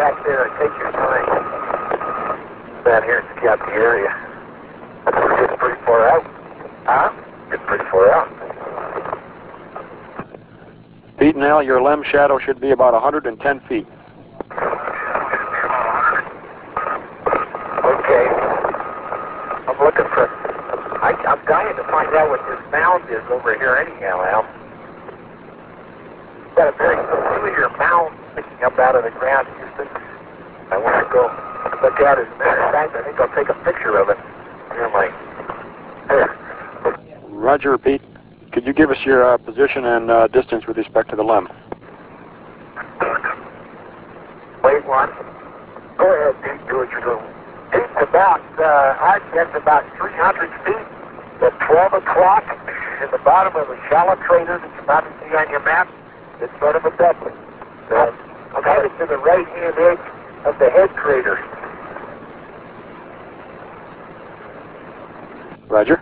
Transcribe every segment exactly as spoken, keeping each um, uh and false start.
back there and take your time. Down here and scout the area. We're getting pretty far out. Huh? Getting pretty far out. Pete and Al, your limb shadow should be about one hundred ten feet. Okay. I'm looking for... I, I'm dying to find out what this mound is over here anyhow, Al. Got a very familiar mound sticking up out of the ground, Houston. I want to go look at it. As a matter of fact, I think I'll take a picture of it. Here, Mike. Here. Roger, Pete. Could you give us your uh, position and uh, distance with respect to the limb? Wait one. Go ahead, Pete. Do what you're doing. It's about, uh, I'd guess about three hundred feet at twelve o'clock in the bottom of a shallow crater that you might see on your map. It's sort of a doublet. So I'm headed to the right-hand edge of the head crater. Roger.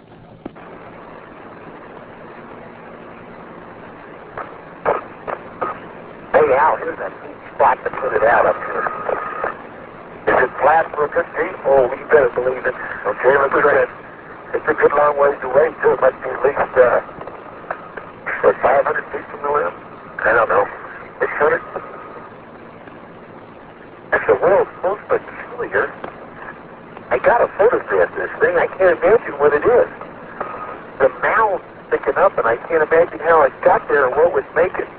Hey, Al, here's a neat spot to put it out up here. Is it flat looking deep? Oh, you better believe it. Okay, let's try it. It's a good long ways away, too. It must be at least, uh, what, five hundred feet from the limb? I don't know. six hundred? That's the world's most peculiar. I gotta photograph this thing. I can't imagine what it is. The mound sticking up, and I can't imagine how it got there or what would make it.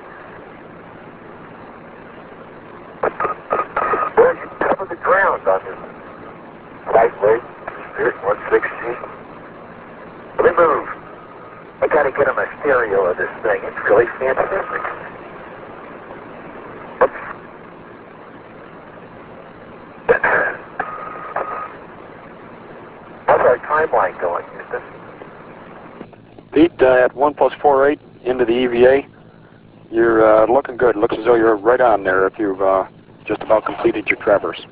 Well, you cover the ground on this lightweight Spirit one sixty. Let me move. I gotta get on a stereo of this thing. It's really fantastic. Oops. How's our timeline going, Houston? Pete, uh, at one plus four eight into the E V A, you're uh, looking good. Looks as though you're right on there if you've uh, just about completed your traverse.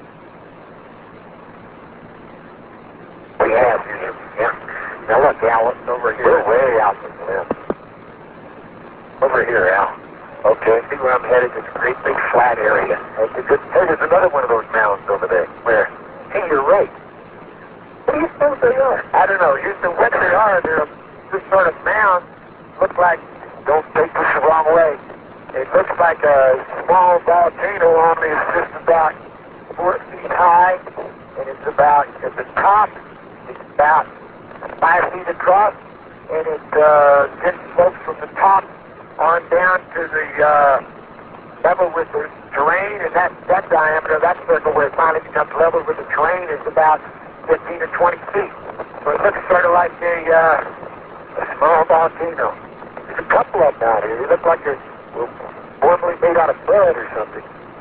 We have, yeah. Now look, Al, it's over here. We're way out from the limb. Over here, Al. Okay, see where I'm headed? It's a great big flat area. Okay, good. Hey, there's another one of those mounds over there. Where? Hey, you're right. What do you suppose they are? I don't know. Houston, what they are, they're this sort of mound. Look like, don't take this the wrong way. It looks like a small volcano, only it's just about four feet high, and it's about, at the top, it's about five feet across, and it uh, then slopes from the top on down to the uh, level with the terrain, and that, that diameter, that circle where it finally becomes level with the terrain is about fifteen or twenty feet. So it looks sort of like a, uh, a small volcano. There's a couple of them out here. They look like they're formerly made out of bread or something.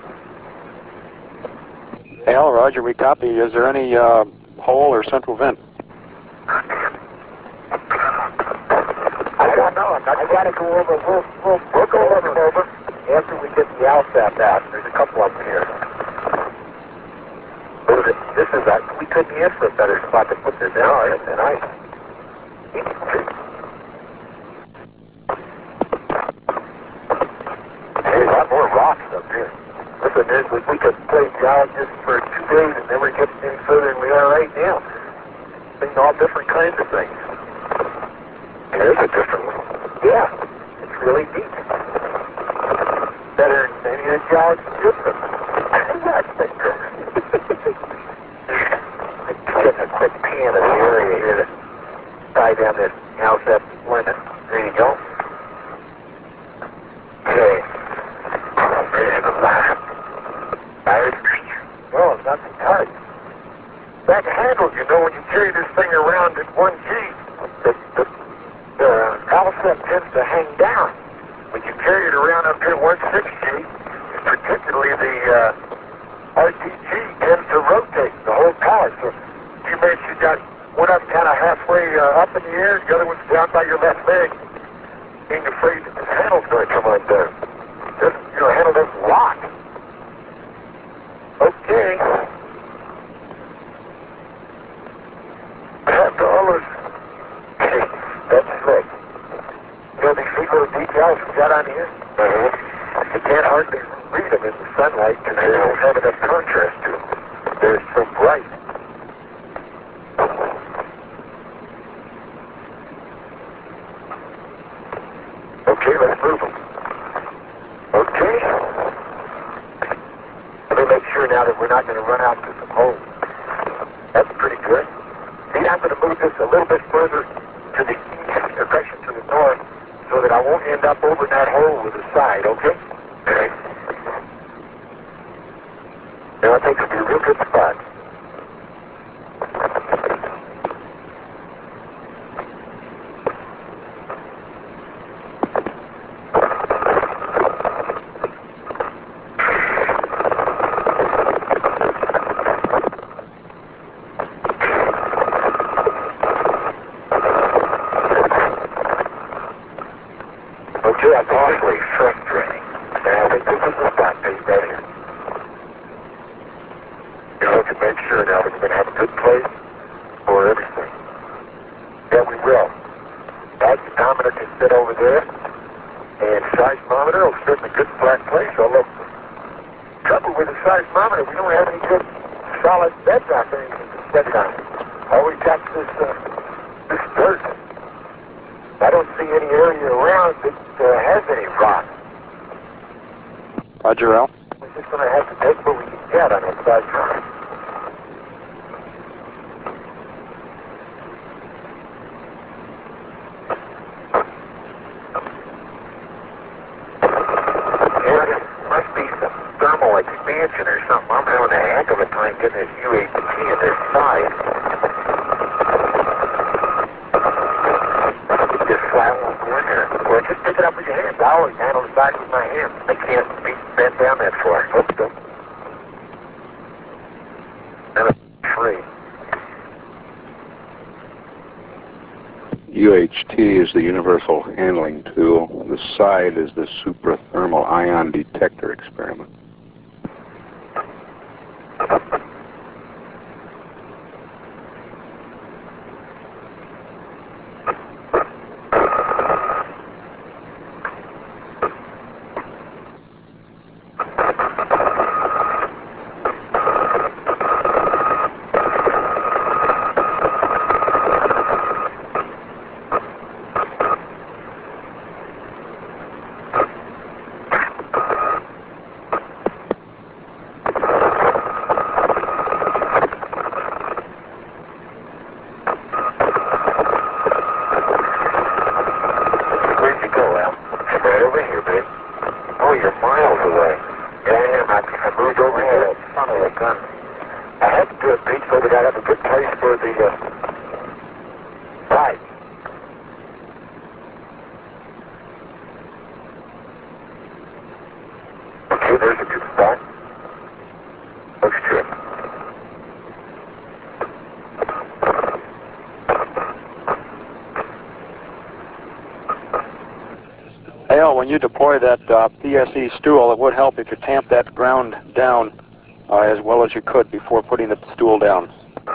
Al, Roger, we copy. Is there any uh, hole or central vent? I don't know. I gotta go over. We'll, we'll, we'll go over and over after we get the LSAP out. There's a couple of them here. This is a, we couldn't ask for a better spot to put this out in tonight. There's a lot more rocks up here. Listen, there's, we, we could play geologists for two days and never get any further than we are right now. Seeing all different kinds of things. Here's a different one. Yeah, it's really neat. Better than any of the geologists did them. I think. Getting a quick pan of the area here to tie down this house up limit. There you go. Okay. Tired? No, it's not too tired. That handle, you know, when you carry this thing around at one G, the, the, the LSAP tends to hang down. When you carry it around up here at one six G, particularly the uh, R T G tends to rotate the whole pallet. So you may you got one of them kind of halfway uh, up in the air, the other one's down by your left leg, being afraid that this handle's going to come undone. This, you know, handle doesn't lock. Okay. After all this, okay, that's slick. You know these sweet little details we got on here? Uh-huh. You can't hardly read them in the sunlight because they don't have enough contrast to them. They're so bright. Okay, let's move them. Okay. Let me make sure now that we're not going to run out to some holes. That's pretty good. See, I'm going to move this a little bit further to the east, or correction, to the north, so that I won't end up over that hole with the side, okay? Okay. Now I think it'll be a real good spot. Okay, that's awfully frustrating. Now I think this is the spot, baby, right here. You know, to make sure now that we're going to have a good place for everything. Yeah, we will. Azimuthmometer can sit over there, and seismometer will sit in a good flat place. Although, trouble with the seismometer, we don't have any good solid bedrock or anything to set it on. All we got is this, uh, this dirt. I don't see any area around that uh, has any rock. Roger, Al. We're just going to have to take what we can get on that side drive. Yeah, there must be some thermal expansion or something. I'm having a heck of a time getting this U H T in this side. Just flat won't go in there. Well, just pick it up with your hands. I always handle the side with my hands. I can't be bent down that far. Let's go. And a tree. U H T is the universal handling tool. The side is the suprathermal ion detector experiment. Al, when you deploy that uh, P S E stool, it would help if you tamp that ground down uh, as well as you could before putting the stool down.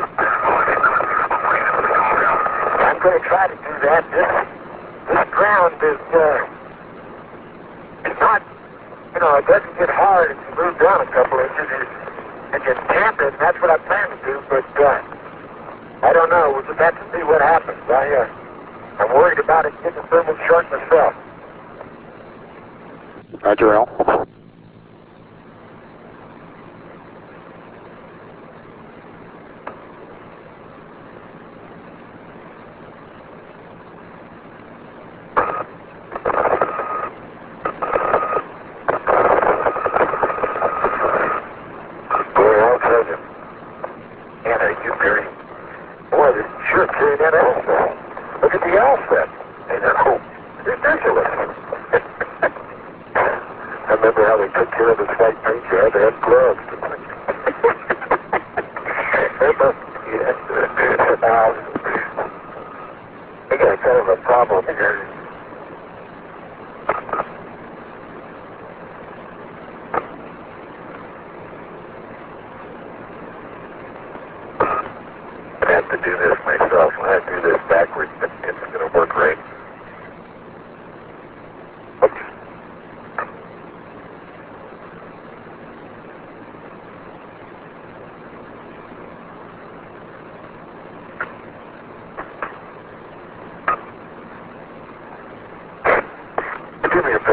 I'm going to try to do that. This, this ground is, uh, it's not, you know, it doesn't get hard if you move down a couple inches and you tamp it, and that's what I plan to do, but uh, I don't know. We'll just have to see what happens. I, uh, I'm worried about it getting a thermal short myself. Roger, Al.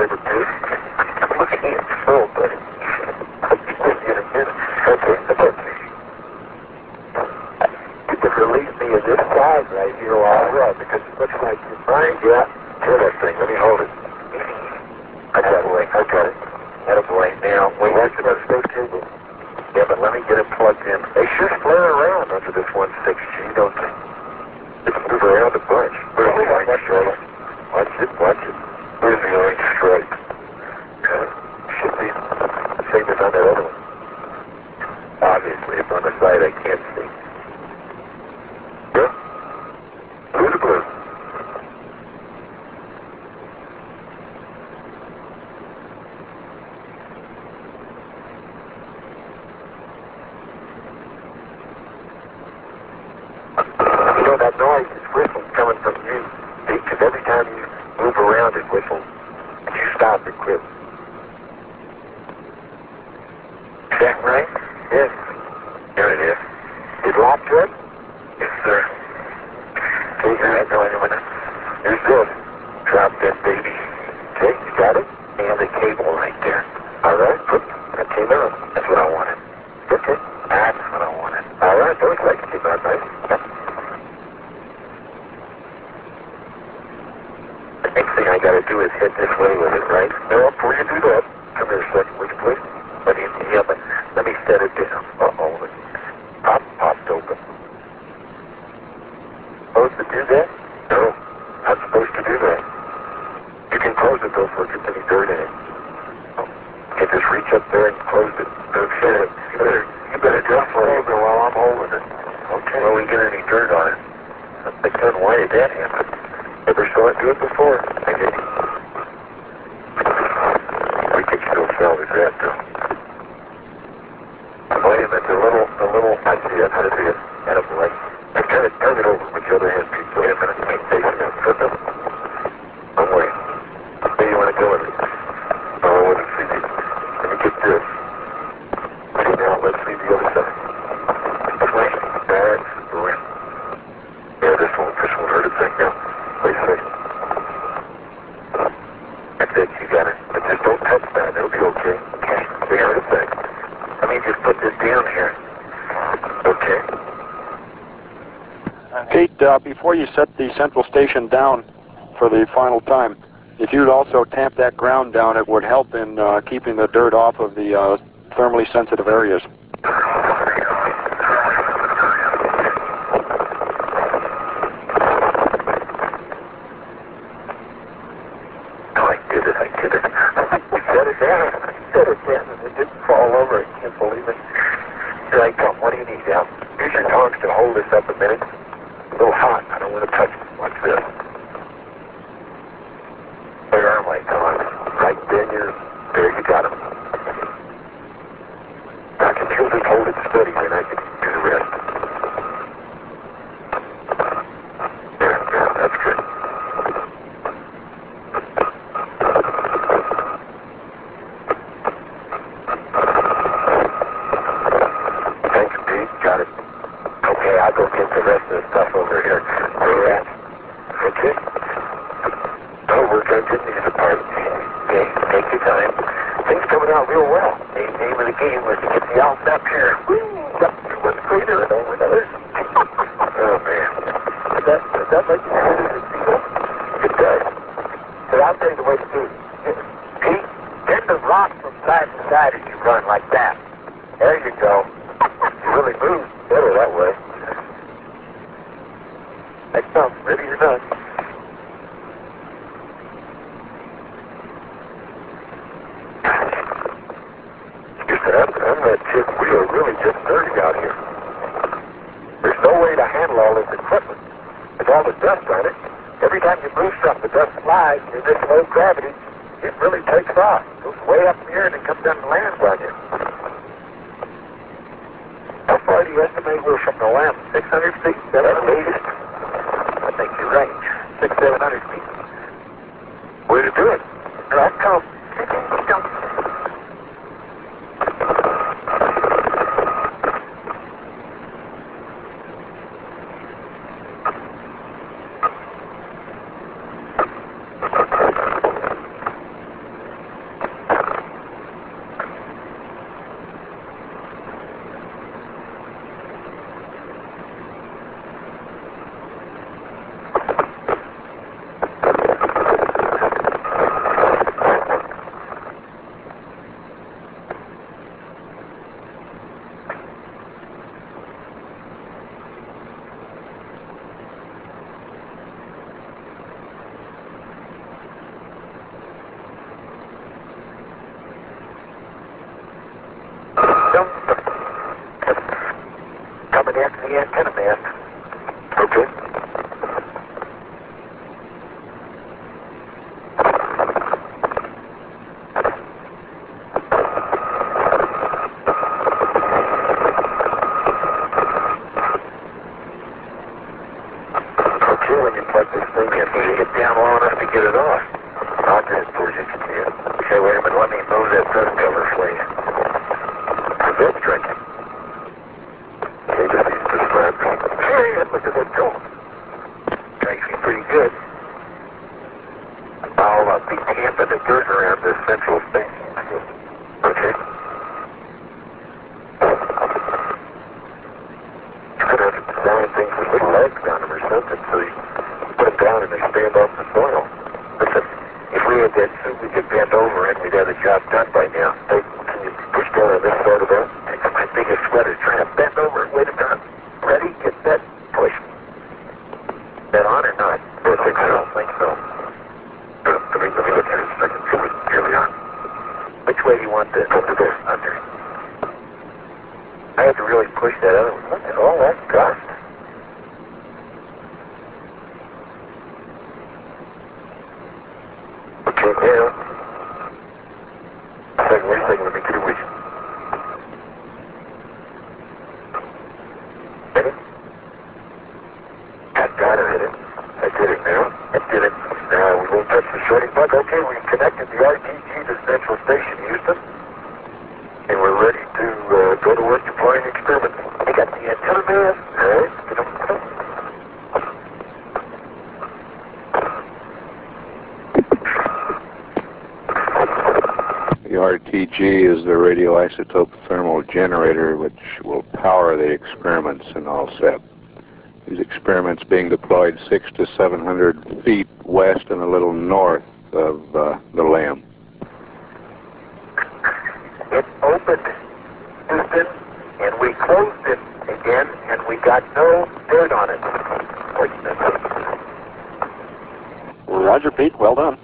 number two. I'm looking at your phone, buddy. Okay, okay. You can relieve me of this side right here while I run, because it looks like you're fine. Yeah, hear that thing. Let me hold it. I got it. I got it. That boy. Now, we watch it on those cables. Yeah, but let me get it plugged in. They should flare around under this one six G, don't they? They can move around a bunch. Where's the orange stripe? Watch it, watch it. Where's the orange stripe? Uh, should be the same as on that other one. Obviously, it's on the side I can't see. Yeah? Blue to blue. You know, that noise is whistling coming from you, because every time you move around it whistles, and you stop it quit. Is that right? Yes. There it is. Is lock good? Yes, sir. Okay, all right, no, wait a minute. Here's this. Drop that baby. Okay, you got it? And the cable right there. All right, put that came out. That's what I wanted. Okay, that's what I wanted. All right, those legs came out nice. Yep. The next thing I gotta do is hit this way with it, right? No, before you do that, come here a second, would you please? Let me, yeah, but let me set it down. Uh-oh, it pop, popped open. Supposed to do that? No, not supposed to do that. You can close it though before it gets any dirt in it. You can just reach up there and close it. Okay, you better, you better just hold it while I'm holding it. Okay. Well, we get any dirt on it. I said, why did that happen? Never saw it do it before. I did. We could still salvage that though. Wait a minute, the little, the little, I see it, I see it. That up right. I turn it, turn it over with the other hand. Wait a minute, wait, take it down. Flip it. One way. Where do you want to go with it? Oh, I want to see it. Let me get this. Okay, now let's see the other side. This way. That's the way. Yeah, this won't, this won't hurt a thing now. Wait a second. That's it, you got it. But just don't touch that, it'll be okay. Okay, we got a thing. Let me just put this down here. Okay. Pete, uh, before you set the central station down for the final time, if you'd also tamp that ground down, it would help in uh, keeping the dirt off of the uh, thermally sensitive areas. Oh, I did it, I did it. We set it down. I set it down and it didn't fall over. I can't believe it. Here I come. What do you need now? Use your tongs to hold this up a minute. A little hot. I don't want to touch it. Watch this. Where are my tongs? Right then you're... There you got them. I can usually hold it steady and I can do the rest. There, there. That's good. Thanks, Pete. Got it. Okay, I'll go get the rest of the stuff over here. Where you at? Okay. Oh, we're going to get these apart. Okay, take your time. Things coming out real well. The name of the game was to get the Alps up here. Whee! Up to one crater and over another. Oh, man. Does that, does that make you feel the feel? It does. But I'll tell you the way to do it. Pete, bend the rock from side to side as you run like that. There you go. You really move better that way. Next time, ready or not. I'm, I'm that chick. We are really just dirty out here. There's no way to handle all this equipment. With all the dust on it, every time you move something, the dust flies, and in this low gravity, it really takes off. It goes way up in the air and it comes down and lands on you. How far do you estimate we're from the land? six hundred feet? At least. I think you're right. Six, seven hundred feet. Way to do it. Here I come. the antenna mast. Okay. Okay, when you plug this thing in, you get down low enough to get it off. I'll get it towards you if you can. Okay, wait a minute, let me move that dust cover for you. That's drinking. Okay, just these two straps. Hey, look at that go. Makes me pretty good. I'll uh, be tamping the dirt around this central station. Okay. You could have designed things with little legs on them or something, so you put them down and they stand off the soil. Listen, if we had that suit, we could bend over and we'd have the job done by now. Hey, can you push down on this side of that? Take my biggest sweater, trying to bend over and wait a minute. Ready? Get that. Push. That on or not? I don't think so. I don't think so. Let me, let me look at it a second. Here we, here we are. Which way do you want this? Under this. Under. I had to really push that other one. Look at all that dust. Okay, now. Second, wait a second. Let me get away. Hit it? I got it, hit it. I did it now. I did it. Now we won't touch the shorting plug. Okay, we connected the R T G to Central Station, Houston. And we're ready to uh, go to work deploying experiments. We got the antenna mast. All right. Get them. The R T G is the radioisotope thermal generator which will power the experiments in all set. These experiments being deployed six to seven hundred feet west and a little north of uh, the LAM. It opened, Houston, and we closed it again, and we got no dirt on it. Roger, Pete. Well done.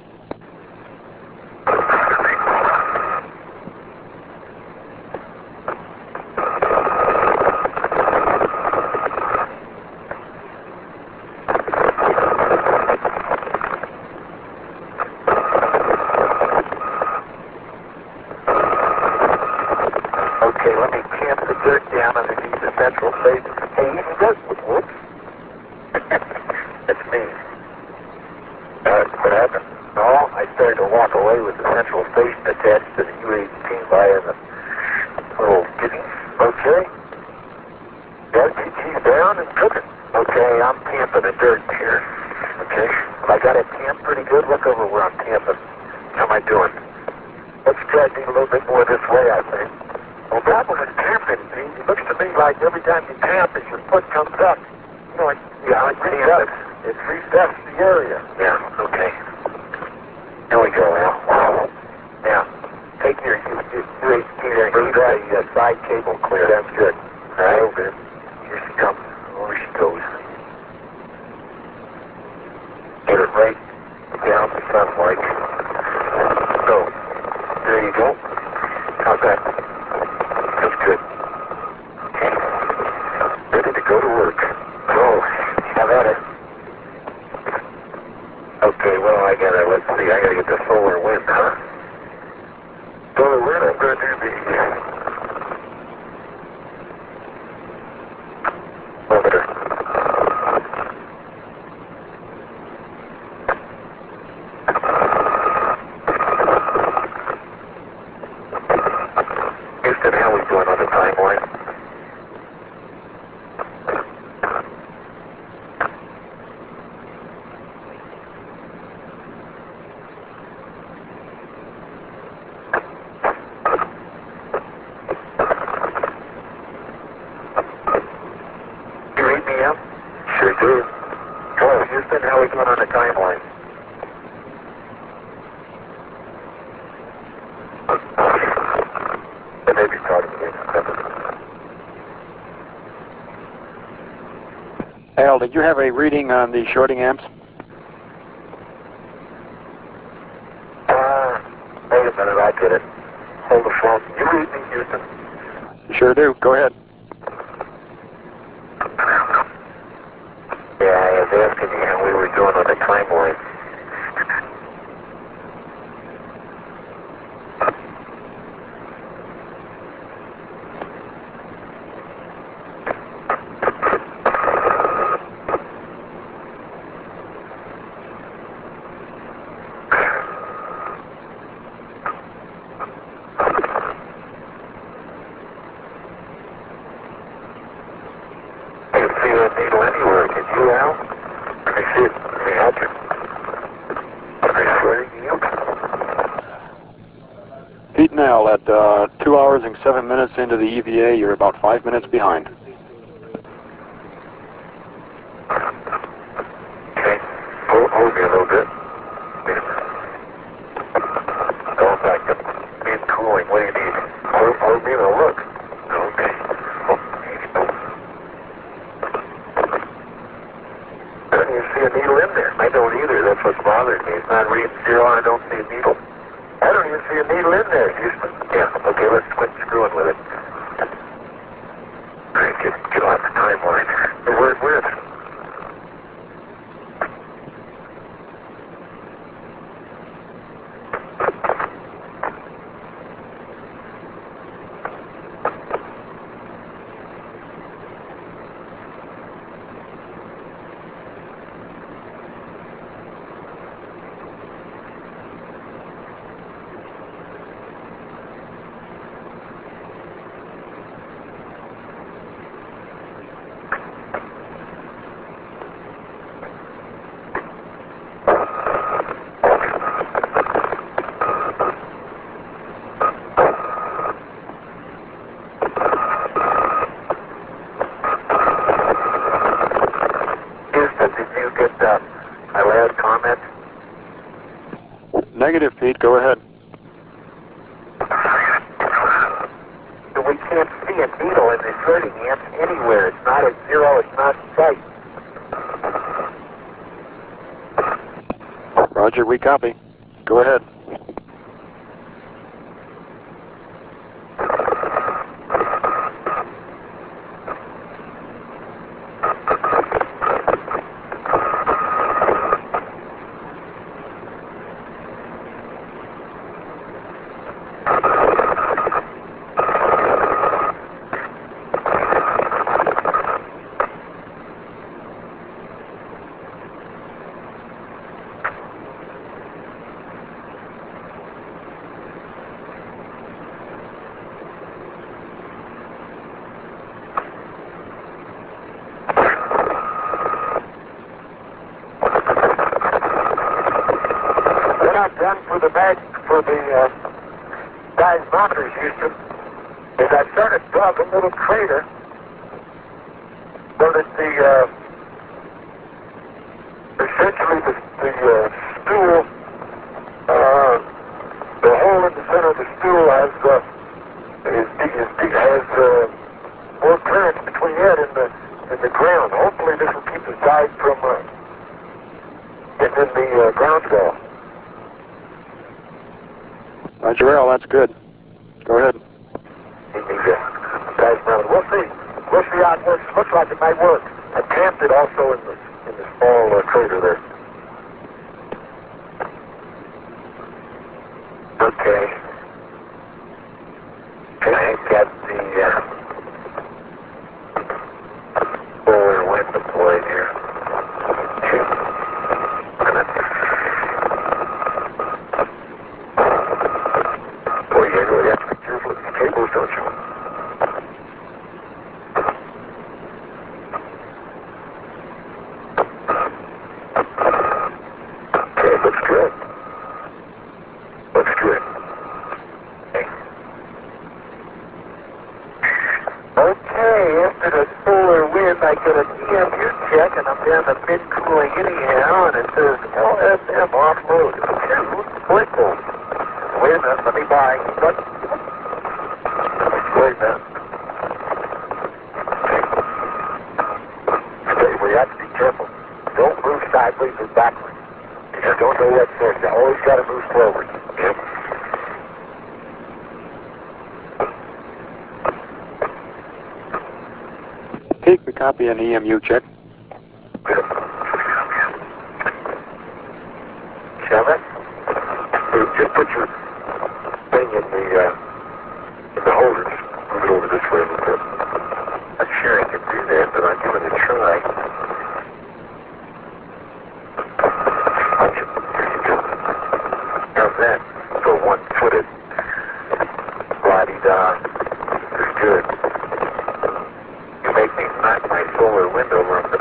Okay, let me camp the dirt down underneath the central station. Hey, even does. Whoops. That's me. Uh, what happened? No, I started to walk away with the central station attached to the U eighteen via the little kidney. Okay. The R T G's down and cooking. Okay, I'm camping the dirt here. Okay. I got it camped pretty good. Look over where I'm camping. How am I doing? Let's try to do a little bit more this way, I think. Well, that was camping. It looks to me like every time you camp, as your foot comes up, you know, it, yeah, it resets. It resets the area. Yeah, okay. Here we go, Al. Now, take your U eighteen there and keep the uh, side cable clear. That's good. All right, okay. Here she comes. Over she goes. Get it right down the sunlight. So, there you go. How's that? That's good. Okay. Ready to go to work. Oh, have at it. Okay, well, I gotta, let's see, I gotta get the solar wind, huh? Solar wind, I'm gonna do the orbiter. Houston, how we doing on the timeline? You read me up? Sure do. Hello, Houston, how we doing on the timeline? They may be talking to me. Al, did you have a reading on the shorting amps? Uh, wait a minute, I get it. Hold the phone. You read me, Houston. Sure do. Go ahead. Pete Nell, at uh, two hours and seven minutes into the E V A, you're about five minutes behind. Okay. Hold, hold me a little bit. Going back up. Being cooling. What do you need? Hold, hold me and I'll look. Okay. I don't even see a needle in there. I don't either. That's what's bothering me. It's not reading zero and I don't see a needle. I don't even see a needle in there, Houston. Yeah, okay, let's quit screwing with it. All right, get, get off the timeline. Where, where is it? Negative, Pete. Go ahead. We can't see a needle in this hurting amp anywhere. It's not at zero. It's not in sight. Roger, we copy. Go ahead. Done for the bag for the uh, diagnometers, Houston, is I started to drop a little crater so that the uh, essentially the, the uh, stool, uh, the hole in the center of the stool has uh, is, is, has uh, more clearance between it and the and the ground. Hopefully, this will keep the guide from uh, getting in the uh, ground wall. Roger, Earl, that's good. Go ahead. We'll see. We'll see how it works. Looks like it might work. I tamped it also in the, in the small uh, crater there. Okay. Can I get the uh, solar wind deployed here? Boy, you really have to be careful with these cables, don't you? Okay, looks good. Looks good. Okay. Okay, after the solar wind, I get an E M U check, and I'm down to mid-cooling anyhow, and it says L S M off-road two sprinkles. Wait a minute, let me buy. What? Wait a minute. Okay, we have to be careful. Don't move sideways or backwards. You just don't know what source. You always got to move forward. Yep. Pete, we copy an E M U check. Seven. Just put your thing in the uh, in the holders. Move it over this way a little bit. I'm sure I can do that, but I'll give it a try. How's that for one-footed? La-di-da. It's good. You make me knock my solar wind over.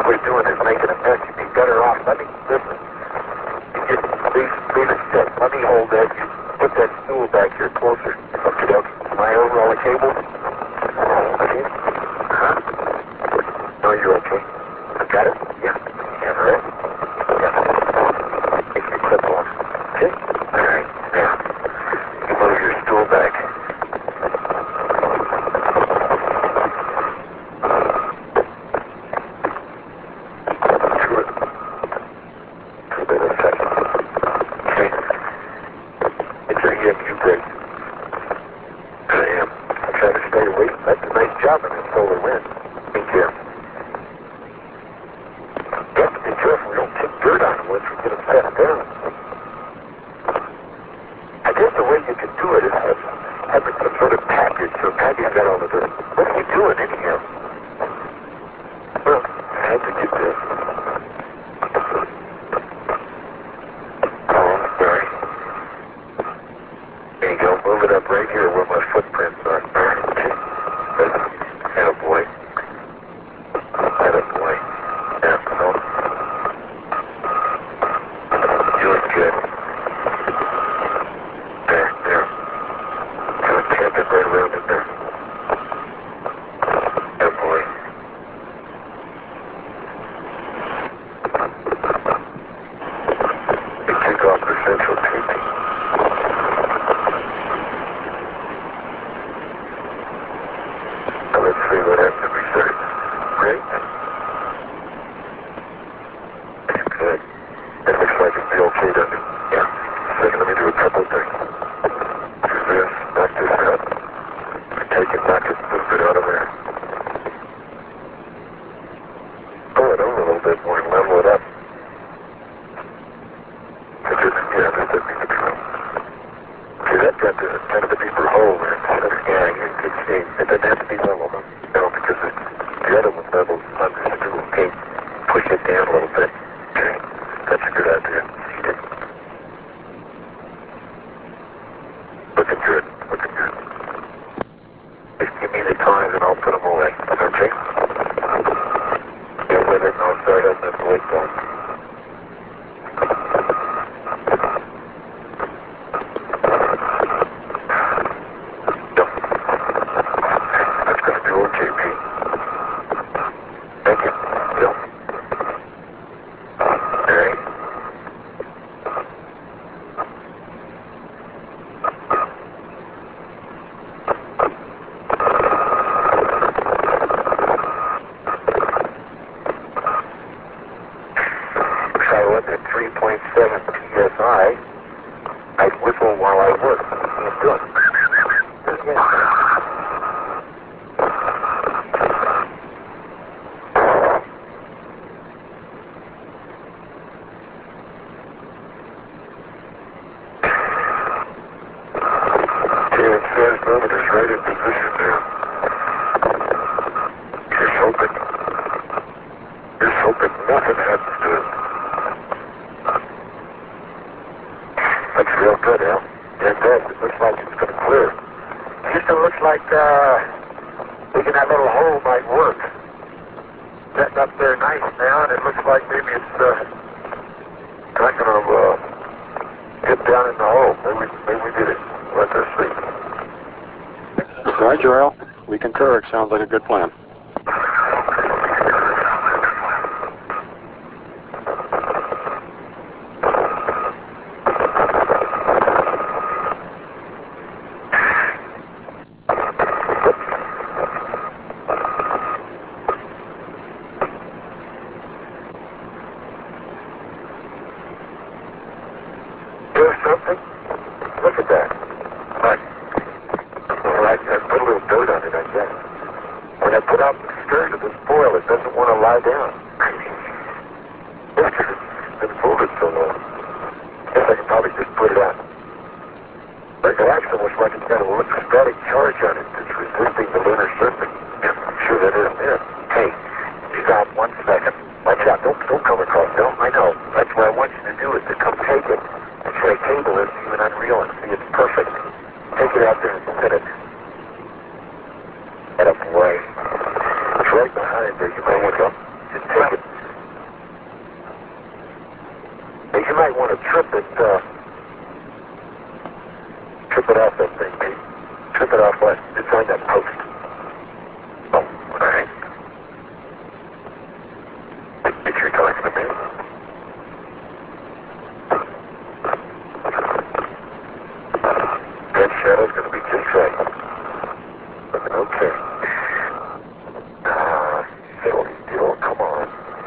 we're doing is making a mess. You'd be better off. Let me, listen. You just leave, leave it set. Let me hold that. You put that stool back here closer. Okay, okay. Am I over all the cables? Okay. Huh? No, you're okay. I got it? Yeah. Yeah, right? Yeah. Take your clip off. Okay? All right. Now, you move your stool back. Sounds like a good plan. Do something? Look at that. Right. Well, I, I put a little dirt on it, I guess. When I put out the skirt of this foil, it doesn't want to lie down. It's been folded so long. Guess I can probably just put it out. But the action looks like it's got a electrostatic charge on it that's resisting the lunar surface. Yeah, I'm sure that isn't it. Hey, stop one second. Watch out. Don't, don't come across. No, I know. That's what I want you to do is to come take it and say cable isn't even unreal and see it's perfect. Take it out there and sit it. Get up away. It's right behind there. You might want to just take it. want to trip it, uh, trip it off that thing, Pete. Trip it off what? It's on that post. Oh, all right. If you're talking to me. That shadow's going to be just right. Okay. Ah, silly deal, come on.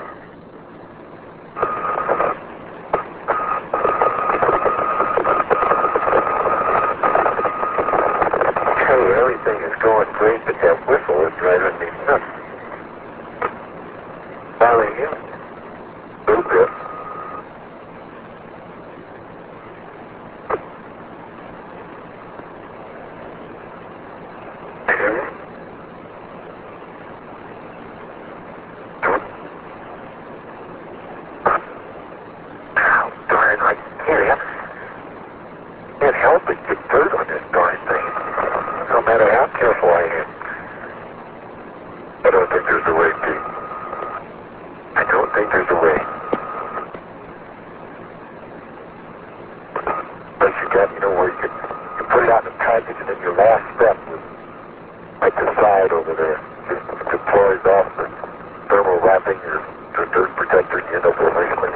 Hey, everything is going great, but that whistle is driving me nuts. Bothering you? A little bit. Can't help it get dirt on this darn thing. No matter how careful I am. I don't think there's a way, Pete. I don't think there's a way. But you got, you know, where you can you put it out in the package and then your last step was like the side over there. Just deploys off the thermal wrapping or the dirt protector and you end up with a nice